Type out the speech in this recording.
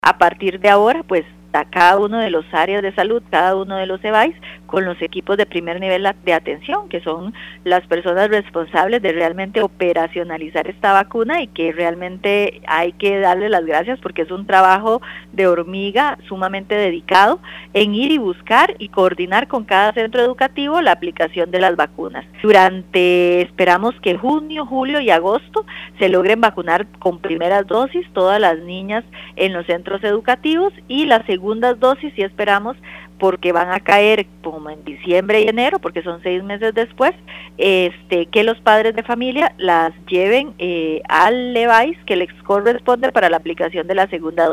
A partir de ahora, pues a cada uno de los áreas de salud, cada uno de los EBAIS, con los equipos de primer nivel de atención, que son las personas responsables de realmente operacionalizar esta vacuna y que realmente hay que darle las gracias porque es un trabajo de hormiga sumamente dedicado en ir y buscar y coordinar con cada centro educativo la aplicación de las vacunas. Esperamos que junio, julio y agosto se logren vacunar con primeras dosis todas las niñas en los centros educativos, y las segundas dosis sí esperamos, porque van a caer como en diciembre y enero, porque son 6 meses después, que los padres de familia las lleven al EBAIS que les corresponde para la aplicación de la segunda dosis.